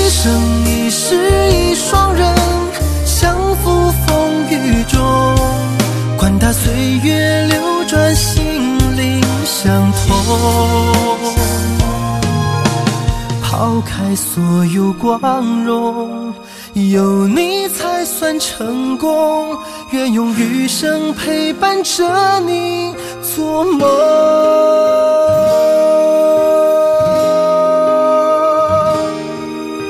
一生一世一双人，相扶风雨中，管他岁月流转，心灵相通。抛开所有光荣，有你才算成功，愿用余生陪伴着你做梦。